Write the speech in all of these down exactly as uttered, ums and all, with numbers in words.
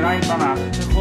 right on us.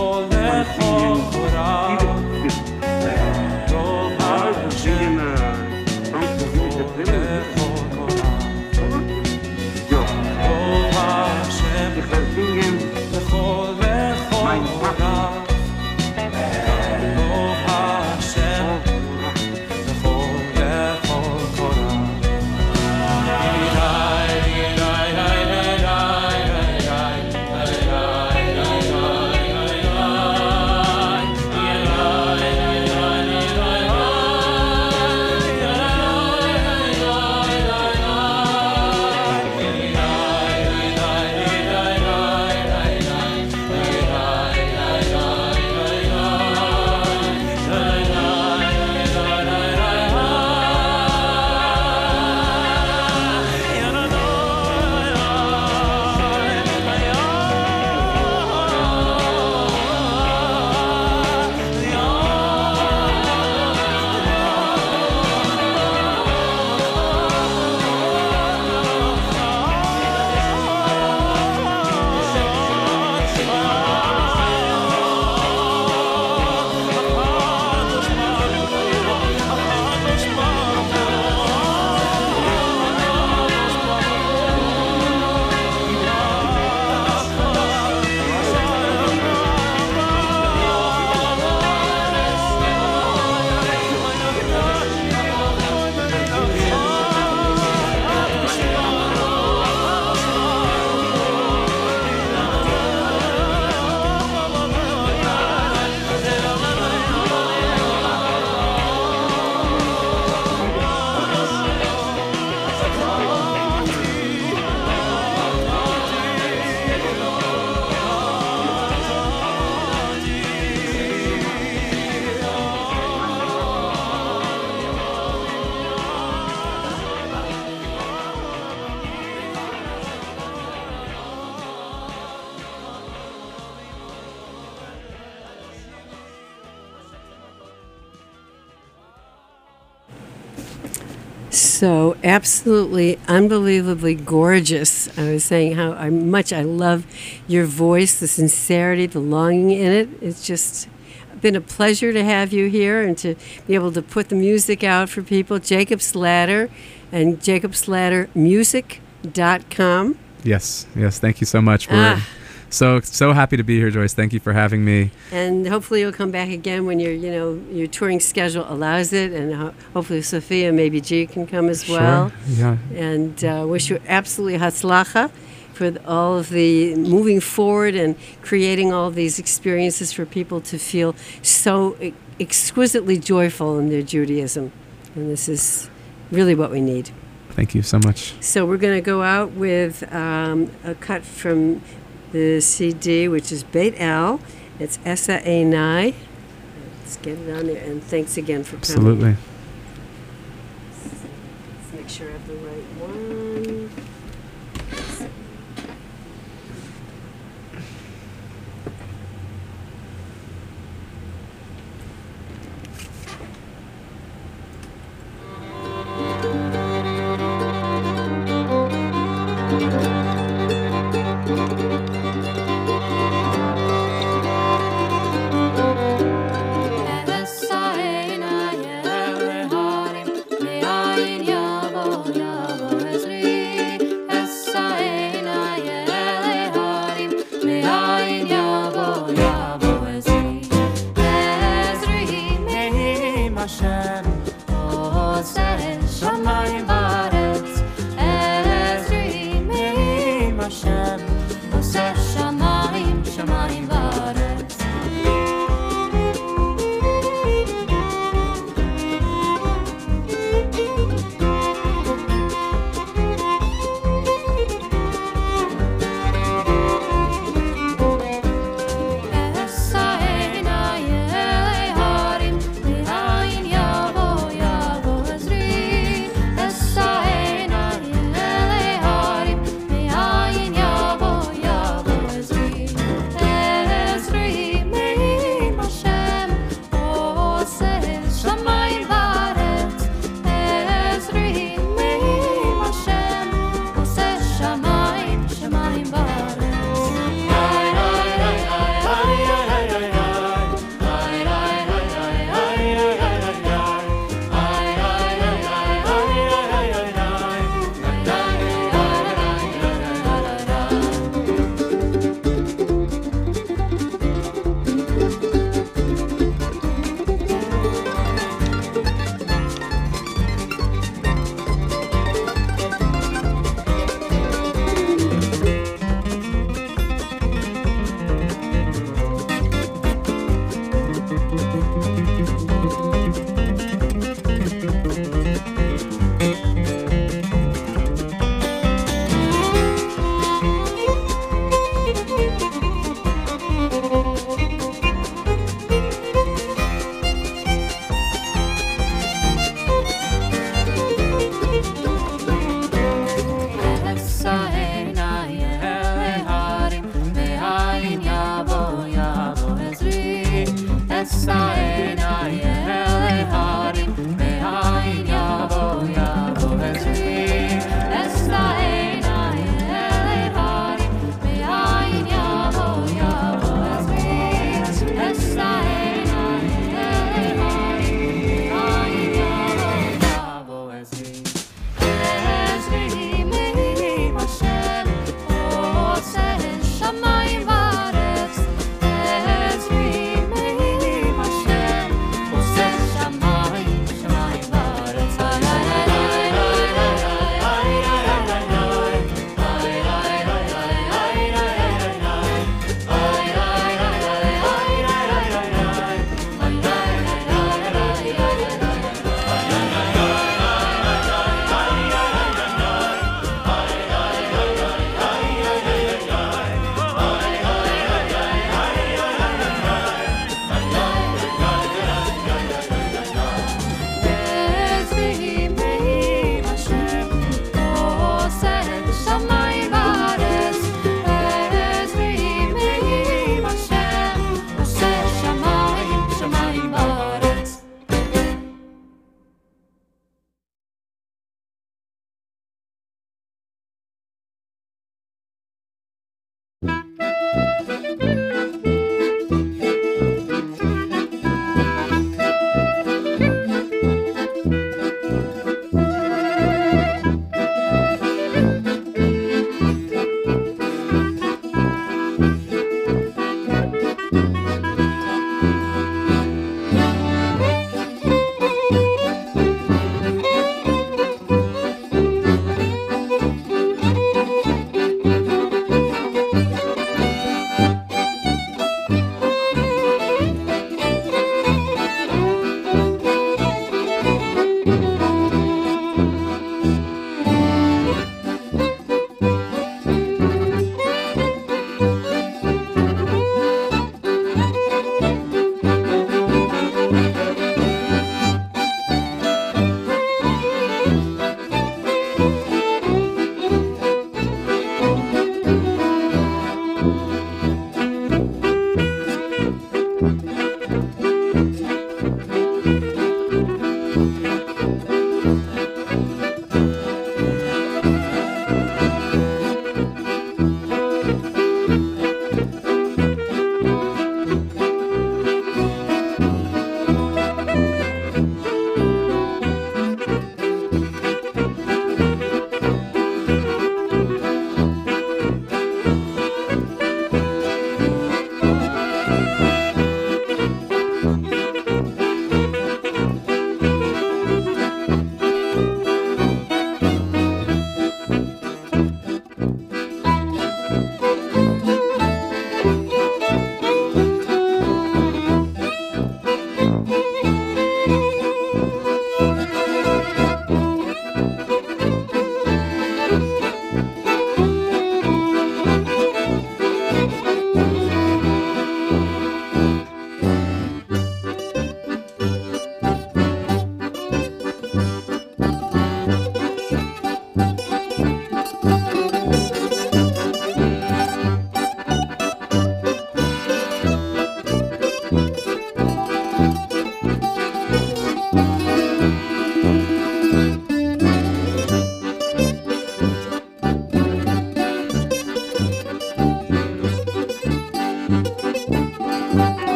So absolutely, unbelievably gorgeous. I was saying how I, much I love your voice, the sincerity, the longing in it. It's just been a pleasure to have you here and to be able to put the music out for people. Jacob's Ladder and jacobs ladder music dot com. Yes, yes. Thank you so much. We're Ah. so so happy to be here, Joyce. Thank you for having me. And hopefully you'll come back again when your, you know, your touring schedule allows it, and ho- hopefully Sophia, maybe G can come as well. Sure. Yeah. And uh, wish you absolutely hatzlacha for the, all of the moving forward and creating all of these experiences for people to feel so e- exquisitely joyful in their Judaism. And this is really what we need. Thank you so much. So we're going to go out with um, a cut from the C D, which is Beit El. It's Essa Einai. Let's get it on there. And thanks again for coming. Absolutely. Let's make sure I have the right one. Shamayim Baaretz, Ezri Mehi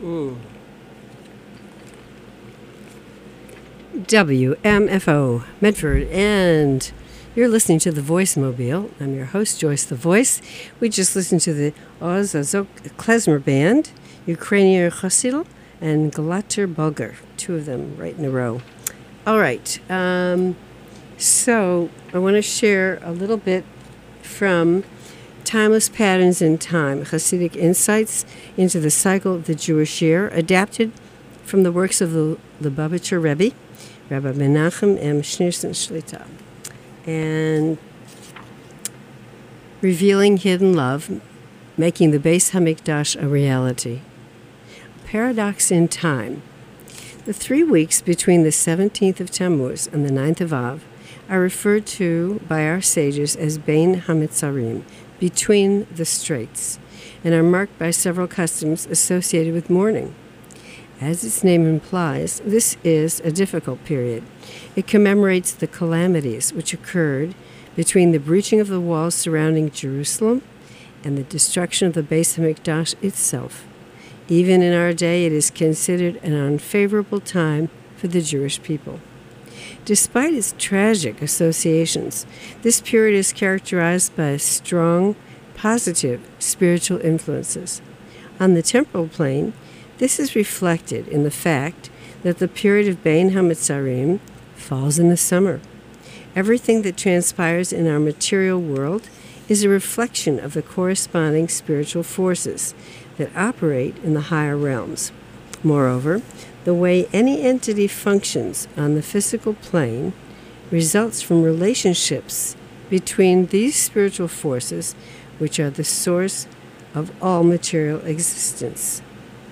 Mm. W M F O, Medford, and you're listening to The Voice Mobile. I'm your host, Joyce The Voice. We just listened to the Oz Azok Klezmer Band, Ukrainian Chosil, and Galater Bulgar, two of them right in a row. All right, um, so I want to share a little bit from Timeless Patterns in Time, Hasidic Insights into the Cycle of the Jewish Year, adapted from the works of the Lubavitcher Rebbe, Rabbi Menachem M. Schneerson Shlita, and revealing hidden love, making the Beis Hamikdash a reality. Paradox in time. The three weeks between the seventeenth of Tammuz and the ninth of Av are referred to by our sages as Bein HaMitzarim, between the straits, and are marked by several customs associated with mourning. As its name implies, this is a difficult period. It commemorates the calamities which occurred between the breaching of the walls surrounding Jerusalem and the destruction of the Beis HaMikdash itself. Even in our day, it is considered an unfavorable time for the Jewish people. Despite its tragic associations, this period is characterized by strong, positive spiritual influences. On the temporal plane, this is reflected in the fact that the period of Bein HaMitzarim falls in the summer. Everything that transpires in our material world is a reflection of the corresponding spiritual forces that operate in the higher realms. Moreover, the way any entity functions on the physical plane results from relationships between these spiritual forces, which are the source of all material existence.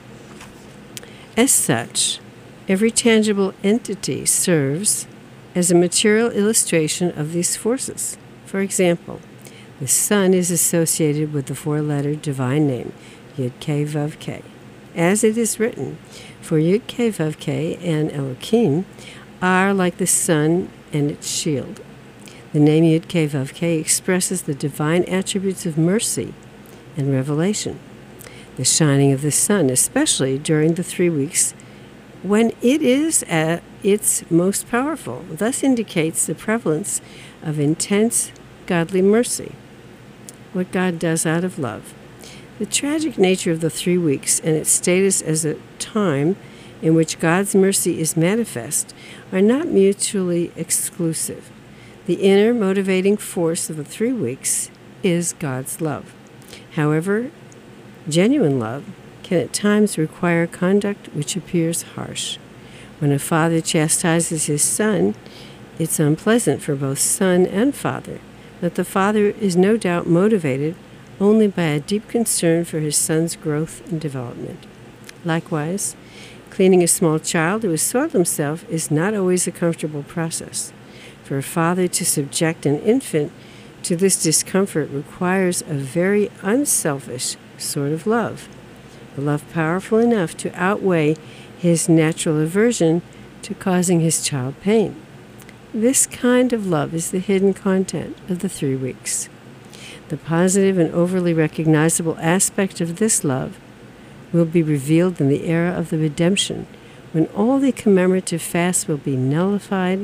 As such, every tangible entity serves as a material illustration of these forces. For example, the sun is associated with the four-letter divine name, Yud-Keh Vav-Keh. As it is written, for Yud-Keh Vav-Keh and Elohim are like the sun and its shield. The name Yud-Keh Vav-Keh expresses the divine attributes of mercy and revelation. The shining of the sun, especially during the three weeks when it is at its most powerful, thus indicates the prevalence of intense godly mercy, what God does out of love. The tragic nature of the three weeks and its status as a time in which God's mercy is manifest are not mutually exclusive. The inner motivating force of the three weeks is God's love. However, genuine love can at times require conduct which appears harsh. When a father chastises his son, it's unpleasant for both son and father, but the father is no doubt motivated only by a deep concern for his son's growth and development. Likewise, cleaning a small child who has soiled himself is not always a comfortable process. For a father to subject an infant to this discomfort requires a very unselfish sort of love, a love powerful enough to outweigh his natural aversion to causing his child pain. This kind of love is the hidden content of the three weeks. The positive and overly recognizable aspect of this love will be revealed in the era of the redemption, when all the commemorative fasts will be nullified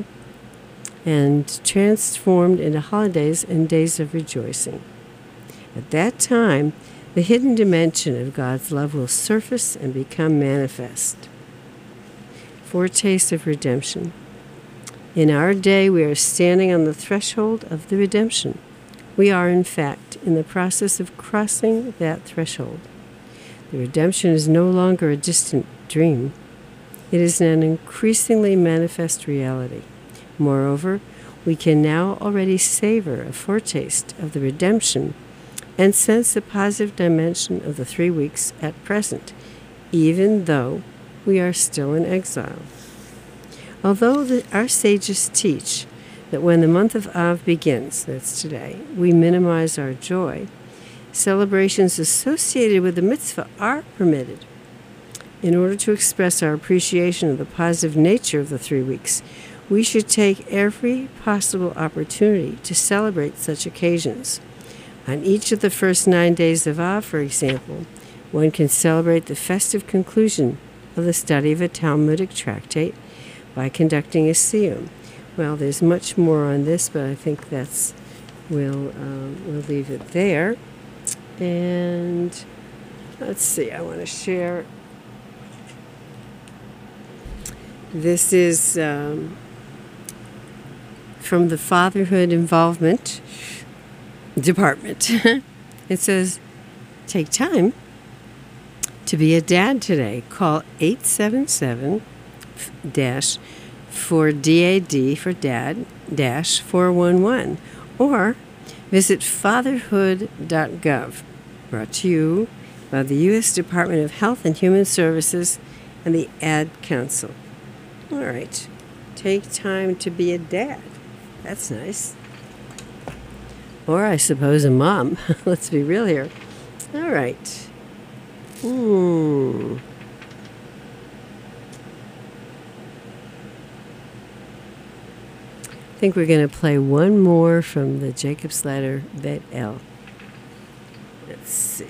and transformed into holidays and days of rejoicing. At that time, the hidden dimension of God's love will surface and become manifest. Foretaste of redemption. In our day, we are standing on the threshold of the redemption. We are, in fact, in the process of crossing that threshold. The redemption is no longer a distant dream. It is an increasingly manifest reality. Moreover, we can now already savor a foretaste of the redemption and sense the positive dimension of the three weeks at present, even though we are still in exile. Although the, our sages teach that when the month of Av begins, that's today, we minimize our joy, celebrations associated with the mitzvah are permitted. In order to express our appreciation of the positive nature of the three weeks, we should take every possible opportunity to celebrate such occasions. On each of the first nine days of Av, for example, one can celebrate the festive conclusion of the study of a Talmudic tractate by conducting a siyum. Well, there's much more on this, but I think that's we'll um, we'll leave it there. And let's see. I want to share. This is um, from the Fatherhood Involvement Department. It says, take time to be a dad today. Call eight seven seven dash for D A D for dad dash four one one or visit fatherhood dot gov. Brought to you by the U S Department of Health and Human Services and the Ad Council. All right. Take time to be a dad. That's nice. Or I suppose a mom. Let's be real here. All right. Hmm. I think we're going to play one more from the Jacob's Ladder Bet El. Let's see.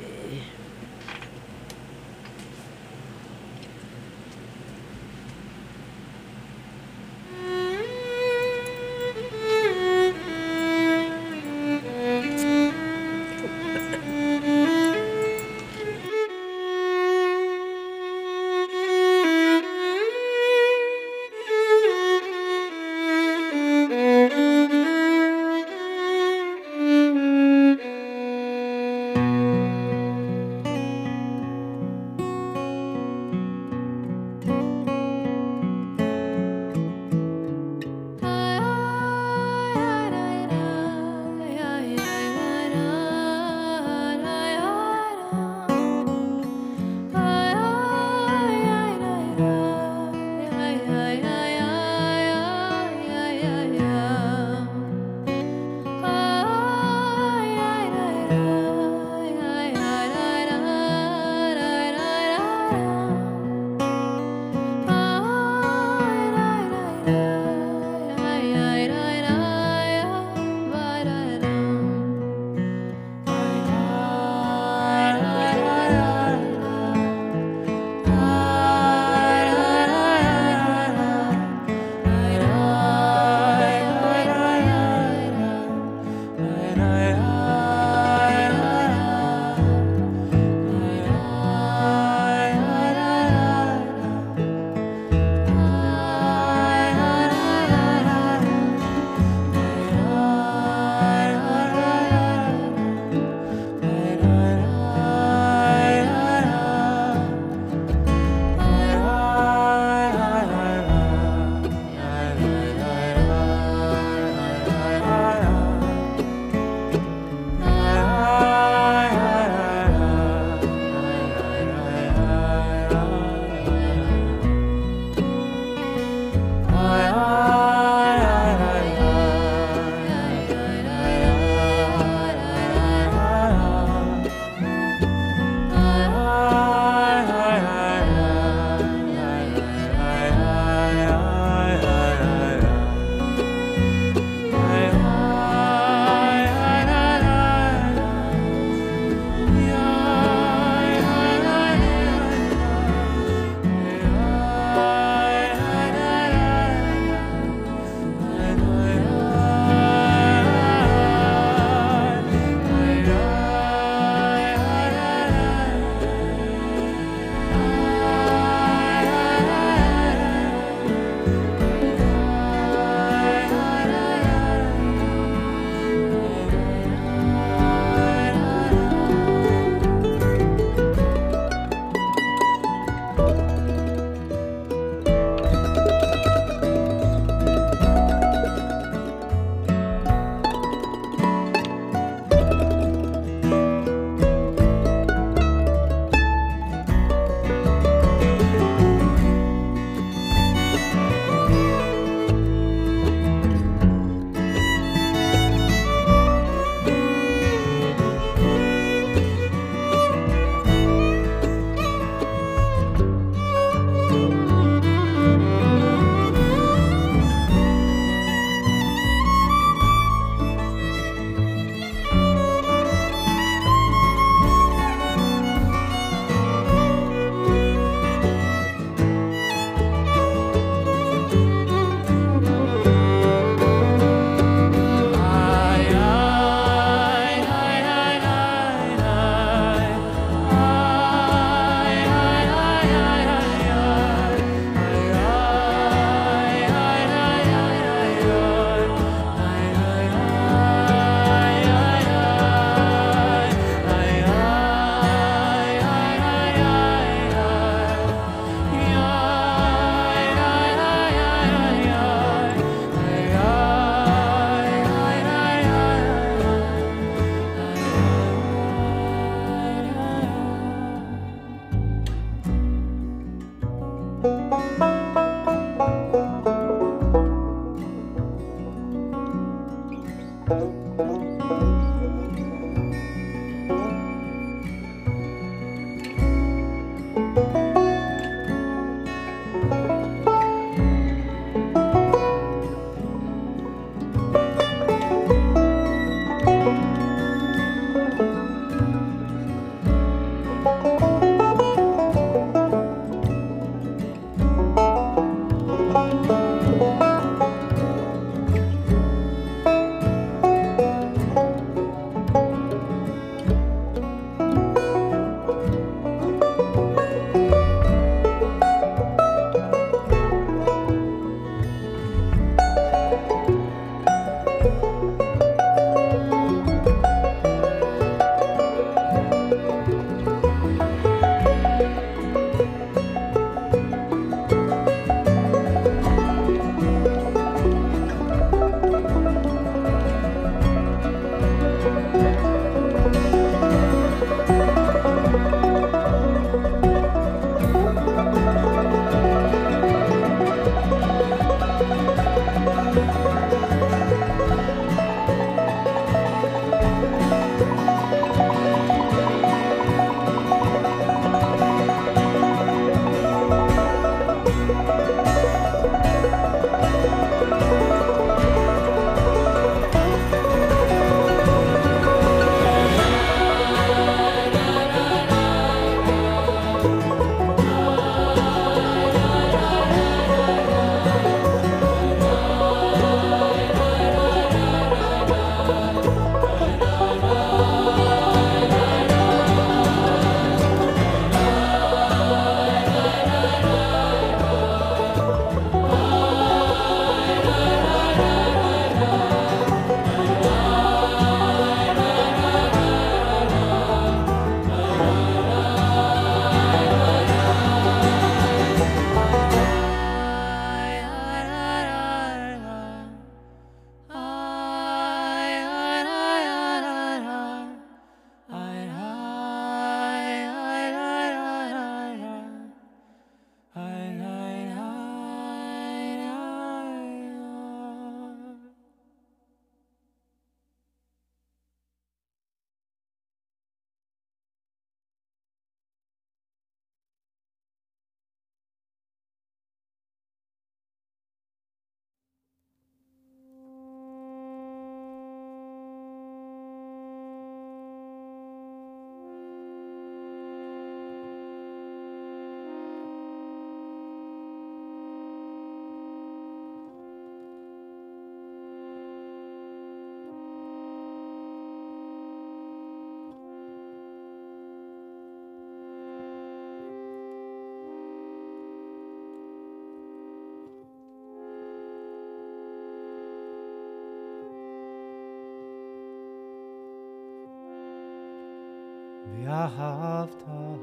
ואהבת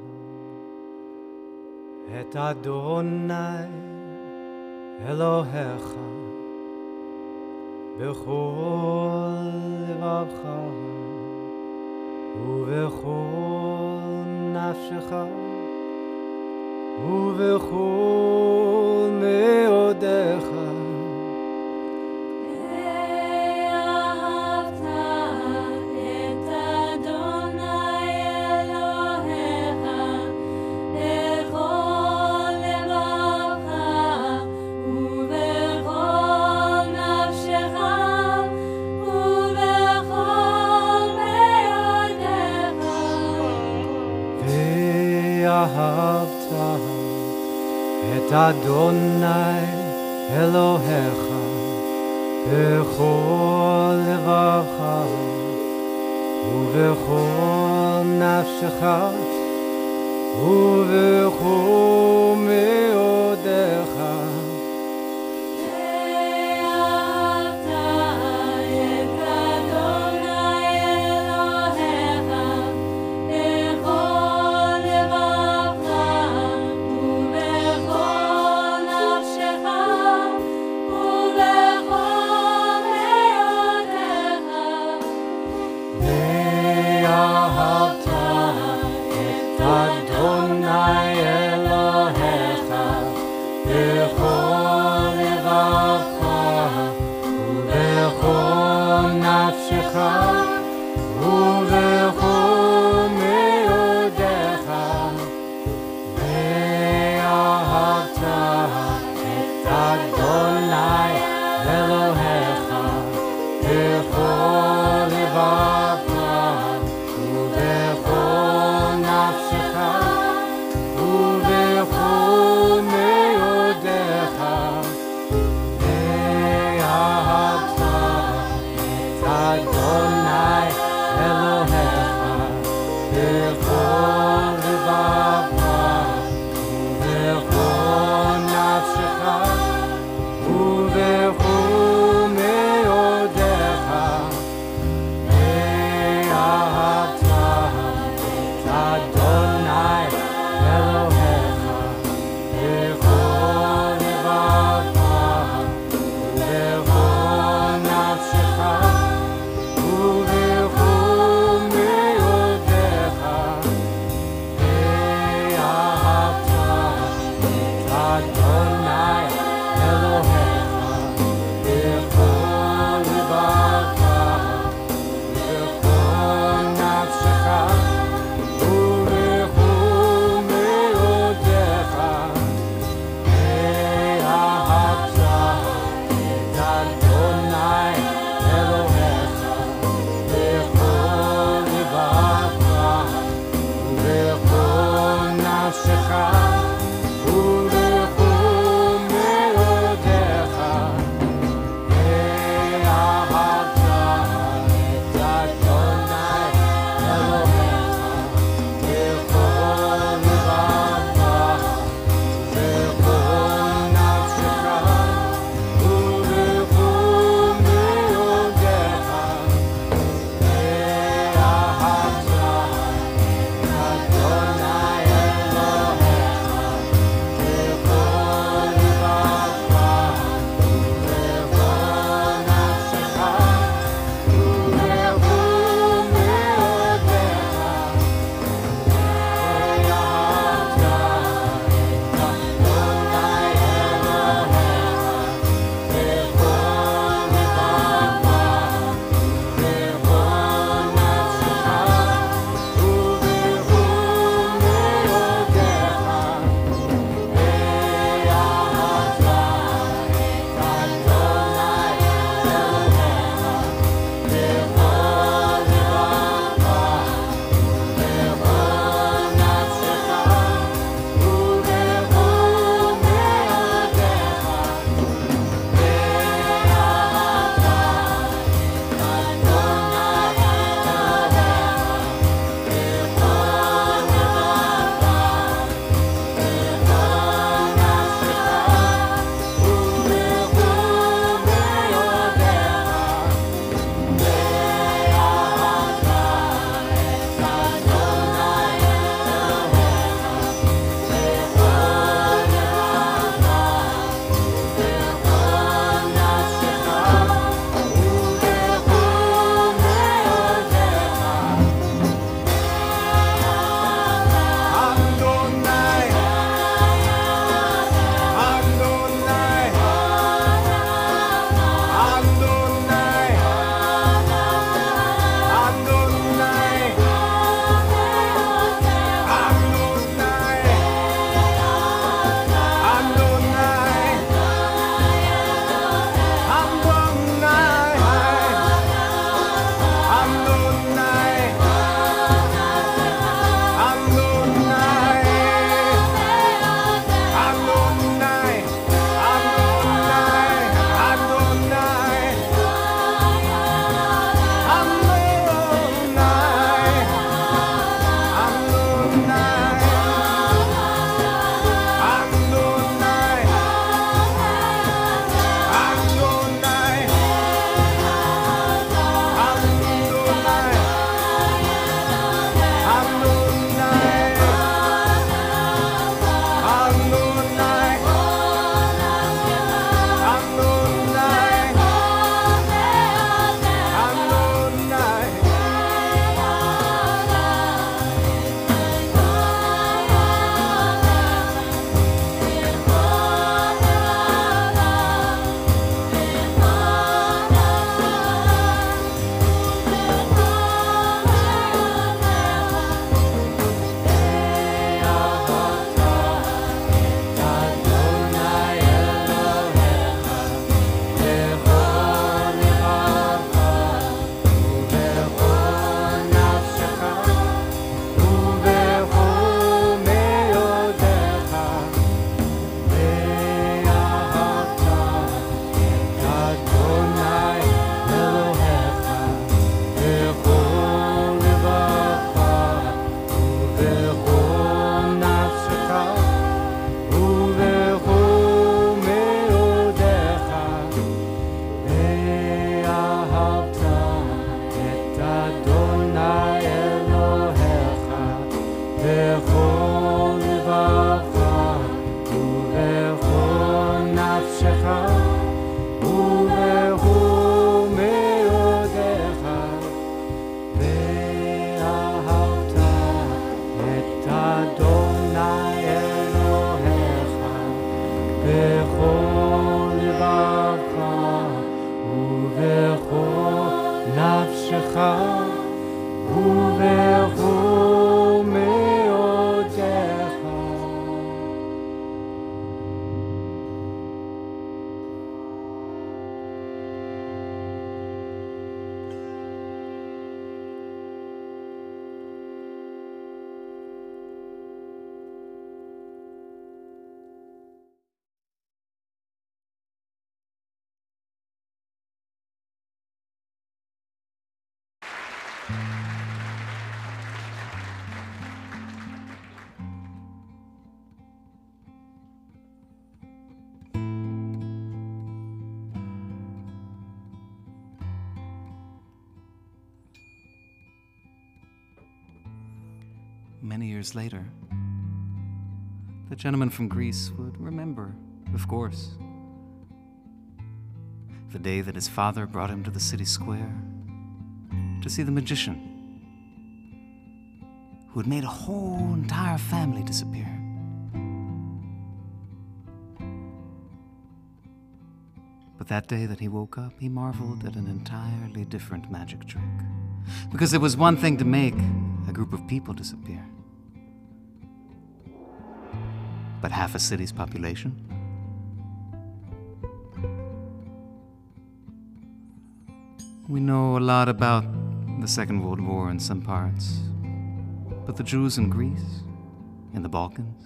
את אדוני אלוהיך בכל לבבך ובכל נפשך ובכל מאודך. אהבת את אדוני אלוהיך בכל לבבך ובכל נפשך ובכל מאודך. אהבת את אדוני בכל לבבך ובכל נפשך ובכל מאודך. Many years later, the gentleman from Greece would remember, of course, the day that his father brought him to the city square to see the magician who had made a whole entire family disappear. But that day that he woke up, he marveled at an entirely different magic trick. Because it was one thing to make a group of people disappear, but half a city's population? We know a lot about the Second World War in some parts, but the Jews in Greece, in the Balkans,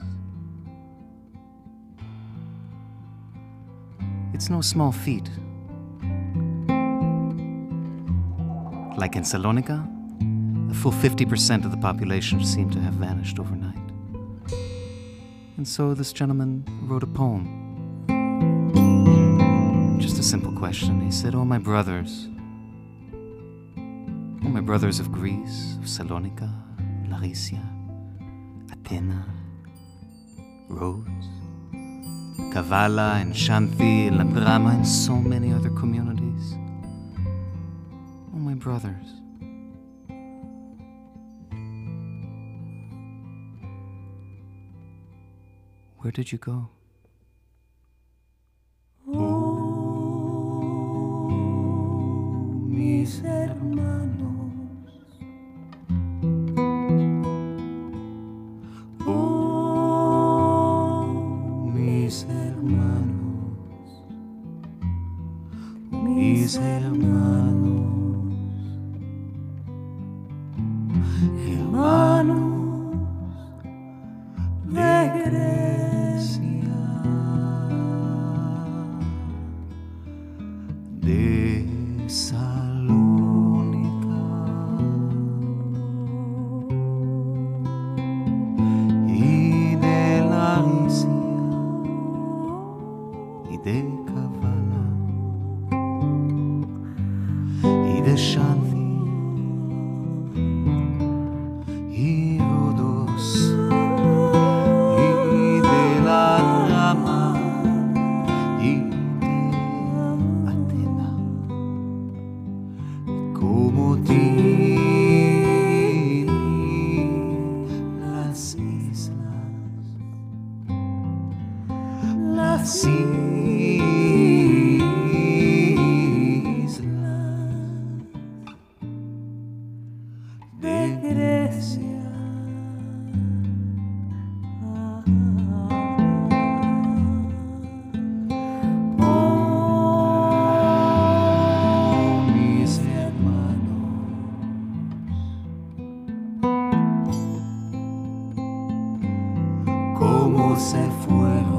it's no small feat. Like in Salonika, a full fifty percent of the population seemed to have vanished overnight. And so this gentleman wrote a poem. Just a simple question. He said, "Oh, my brothers, oh, my brothers of Greece, of Salonika, Larissia, Athena, Rhodes, Kavala, and Shanti, and Ladrama, and so many other communities. Oh, my brothers, where did you go?" Oh, mis hermanos, oh, mis hermanos, mis hermanos, hermanos de Grecia, de Salónica y de Larissia y de Kavala y de Shanti y Rhodos y de Ladrama y de Athena, como Tini, las islas, las islas de Grecia. Oh, mis hermanos, cómo se fueron.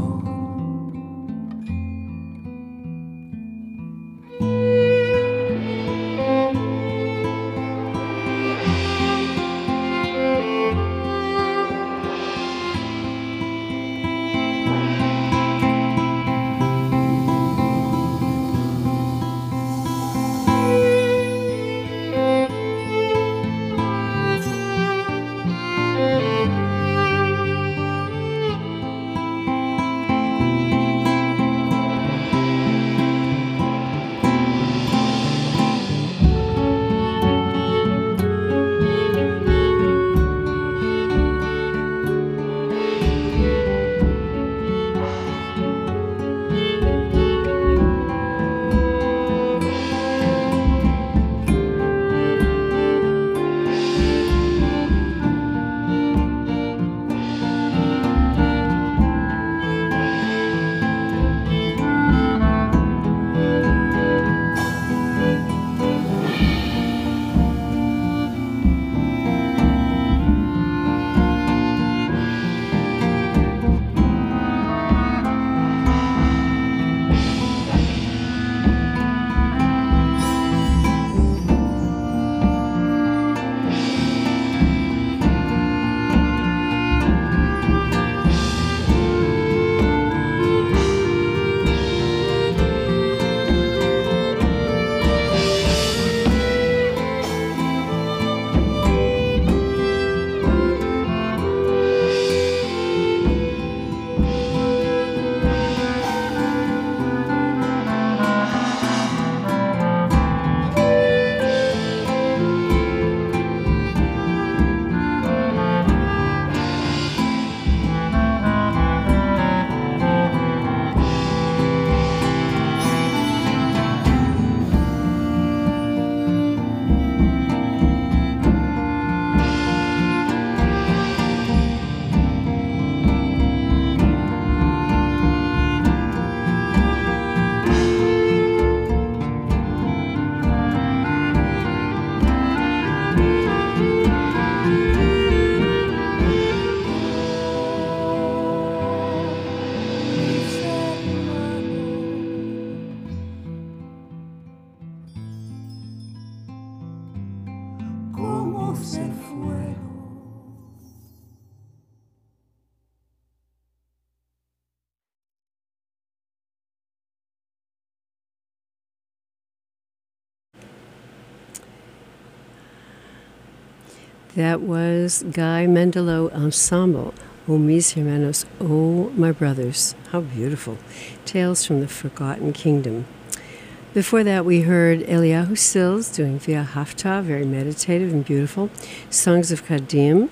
That was Guy Mendelot Ensemble, O mis hermanos, O my brothers. How beautiful. Tales from the Forgotten Kingdom. Before that, we heard Eliyahu Sills doing Via Hafta, very meditative and beautiful. Songs of Kadim.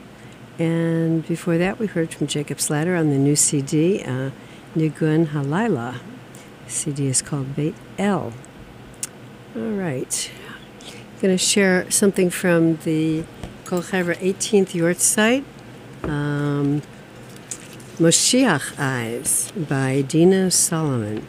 And before that, we heard from Jacob Slatter on the new C D, uh, Nigun Halayla. The C D is called Beit El. All right. I'm going to share something from the Kol Chevra eighteenth Yortzeit, um, Moshiach Eyes by Dina Solomon.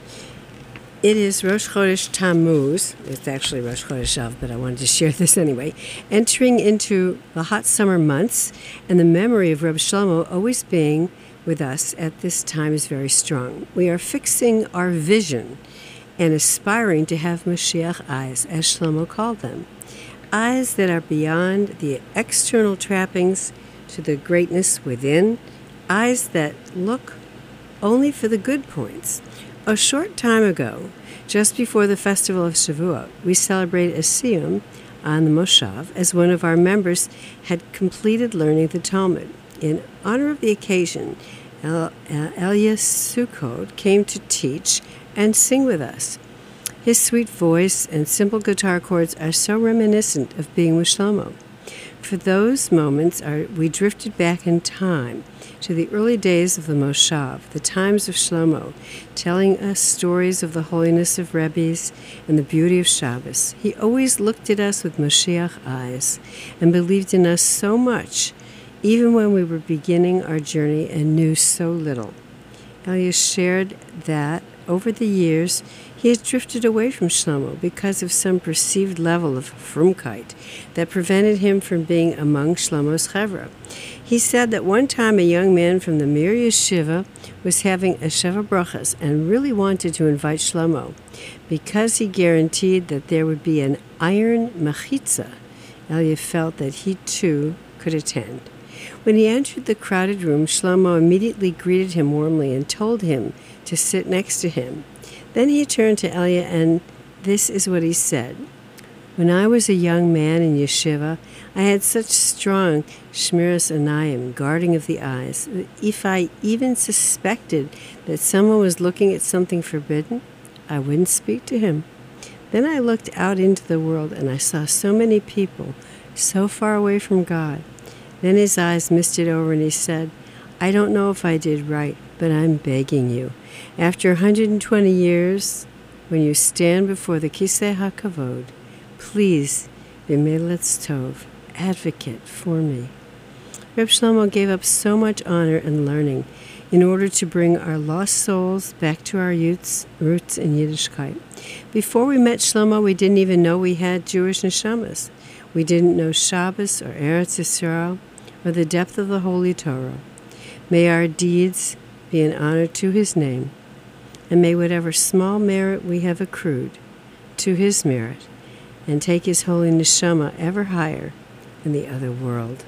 It is Rosh Chodesh Tammuz. It's actually Rosh Chodesh Av, but I wanted to share this anyway. Entering into the hot summer months, and the memory of Reb Shlomo always being with us at this time is very strong. We are fixing our vision and aspiring to have Moshiach eyes, as Shlomo called them. Eyes that are beyond the external trappings to the greatness within. Eyes that look only for the good points. A short time ago, just before the festival of Shavuot, we celebrated a Siyum on the Moshav as one of our members had completed learning the Talmud. In honor of the occasion, El- El- Elias Sukkot came to teach and sing with us. His sweet voice and simple guitar chords are so reminiscent of being with Shlomo. For those moments, are, we drifted back in time to the early days of the Moshav, the times of Shlomo, telling us stories of the holiness of Rebbes and the beauty of Shabbos. He always looked at us with Moshiach eyes and believed in us so much, even when we were beginning our journey and knew so little. Elias shared that, over the years, he has drifted away from Shlomo because of some perceived level of frumkeit that prevented him from being among Shlomo's chevra. He said that one time a young man from the Mir Yeshiva was having a Sheva Brachas and really wanted to invite Shlomo. Because he guaranteed that there would be an iron mechitza, Elia felt that he too could attend. When he entered the crowded room, Shlomo immediately greeted him warmly and told him to sit next to him. Then he turned to Elia, and this is what he said. When I was a young man in yeshiva, I had such strong shmiras anayim, guarding of the eyes, that if I even suspected that someone was looking at something forbidden, I wouldn't speak to him. Then I looked out into the world, and I saw so many people so far away from God. Then his eyes misted over, and he said, I don't know if I did right, but I'm begging you. After one hundred twenty years, when you stand before the Kisei HaKavod, please be Meletz Tov, advocate for me. Reb Shlomo gave up so much honor and learning in order to bring our lost souls back to our roots, roots in Yiddishkeit. Before we met Shlomo, we didn't even know we had Jewish neshamas. We didn't know Shabbos or Eretz Yisrael or the depth of the Holy Torah. May our deeds be an honor to his name, and may whatever small merit we have accrued to his merit, and take his holy neshama ever higher in the other world.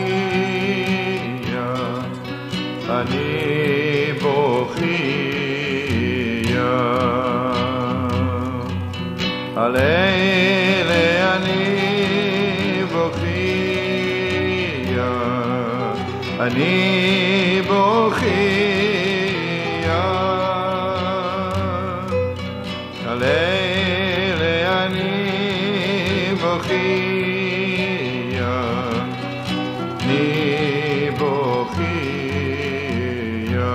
אני בוכייה אני בוכיה, אני בוכיה, הלילה אני בוכיה, אני בוכיה.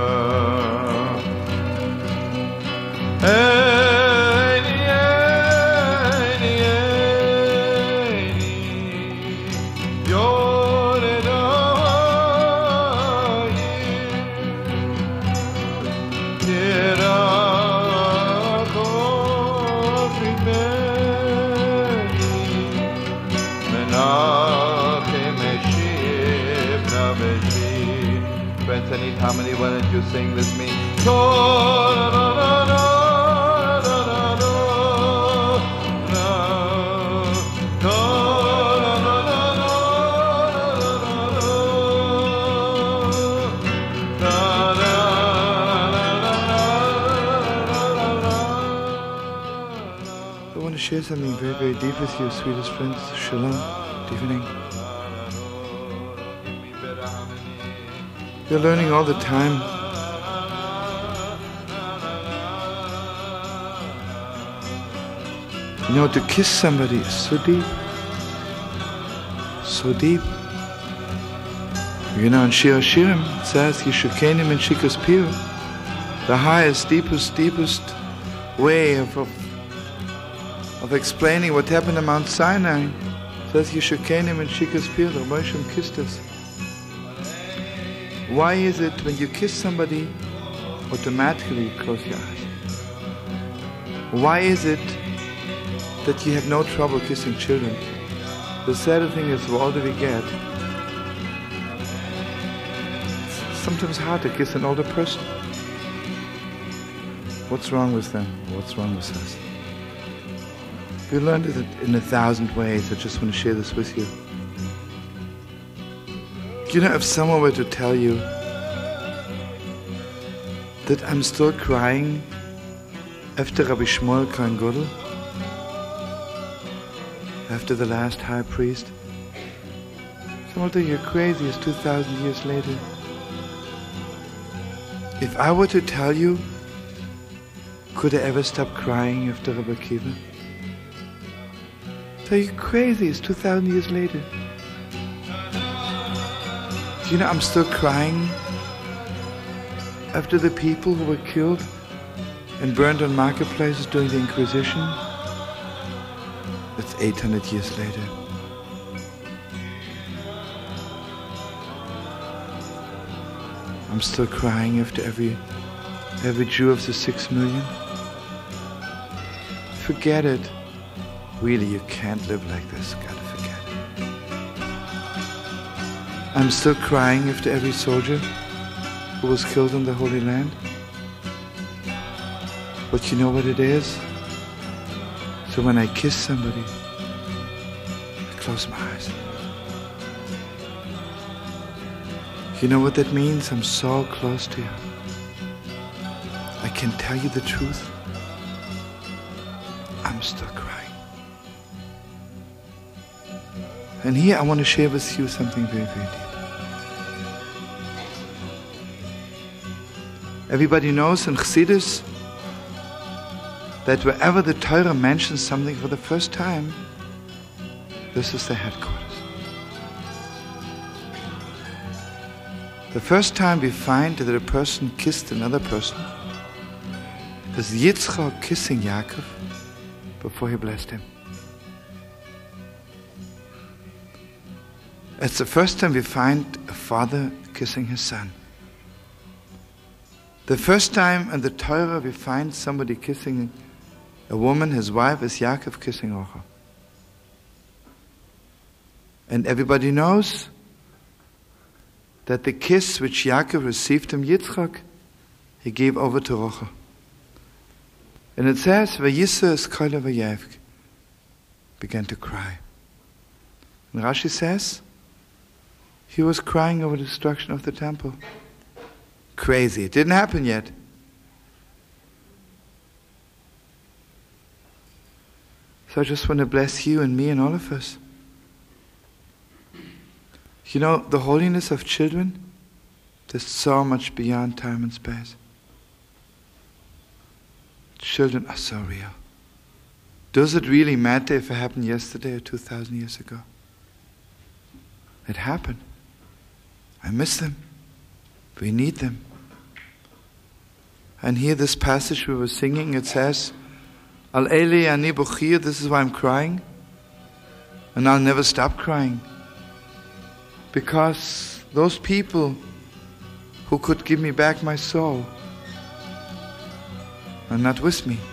Friends, I need harmony. Why don't you sing with me? I want to share something very, very deep with you, sweetest friends. Shalom. Good evening. You're learning all the time. You know, to kiss somebody is so deep. So deep. You know, in Shir Hashirim it says, Yishukenim and Shikas Pir. The highest, deepest, deepest way of, of, of explaining what happened at Mount Sinai. It says, Yishukenim and Shikas Pir. The Moshe kissed us. Why is it when you kiss somebody, automatically you close your eyes? Why is it that you have no trouble kissing children? The sad thing is, the older we get, it's sometimes hard to kiss an older person. What's wrong with them? What's wrong with us? We learned it in a thousand ways. I just want to share this with you. You know, if someone were to tell you that I'm still crying after Rabbi Shmuel Kohen Gadol, after the last high priest, someone will think you're crazy. It's two thousand years later. If I were to tell you, could I ever stop crying after Rabbi Akiva? So you're crazy. It's two thousand years later. You know, I'm still crying after the people who were killed and burned on marketplaces during the Inquisition. It's eight hundred years later. I'm still crying after every every Jew of the six million. Forget it. Really, you can't live like this. Gotta forget it. I'm still crying after every soldier who was killed in the Holy Land. But you know what it is? So when I kiss somebody, I close my eyes. You know what that means? I'm so close to you. I can tell you the truth. I'm still crying. And here I want to share with you something very, very deep. Everybody knows in Chassidus that wherever the Torah mentions something for the first time, this is the headquarters. The first time we find that a person kissed another person is Yitzchak kissing Yaakov before he blessed him. It's the first time we find a father kissing his son. The first time in the Torah we find somebody kissing a woman, his wife, is Yaakov kissing Rachel. And everybody knows that the kiss which Yaakov received from Yitzchak, he gave over to Rachel. And it says, Vayisa Eskola Vayevk, began to cry. And Rashi says, he was crying over the destruction of the temple. Crazy. It didn't happen yet. So I just want to bless you and me and all of us. You know, the holiness of children, there's so much beyond time and space. Children are so real. Does it really matter if it happened yesterday or two thousand years ago? It happened. I miss them. We need them. And here this passage we were singing, it says, Al Eli ani bukhir, this is why I'm crying. And I'll never stop crying. Because those people who could give me back my soul are not with me.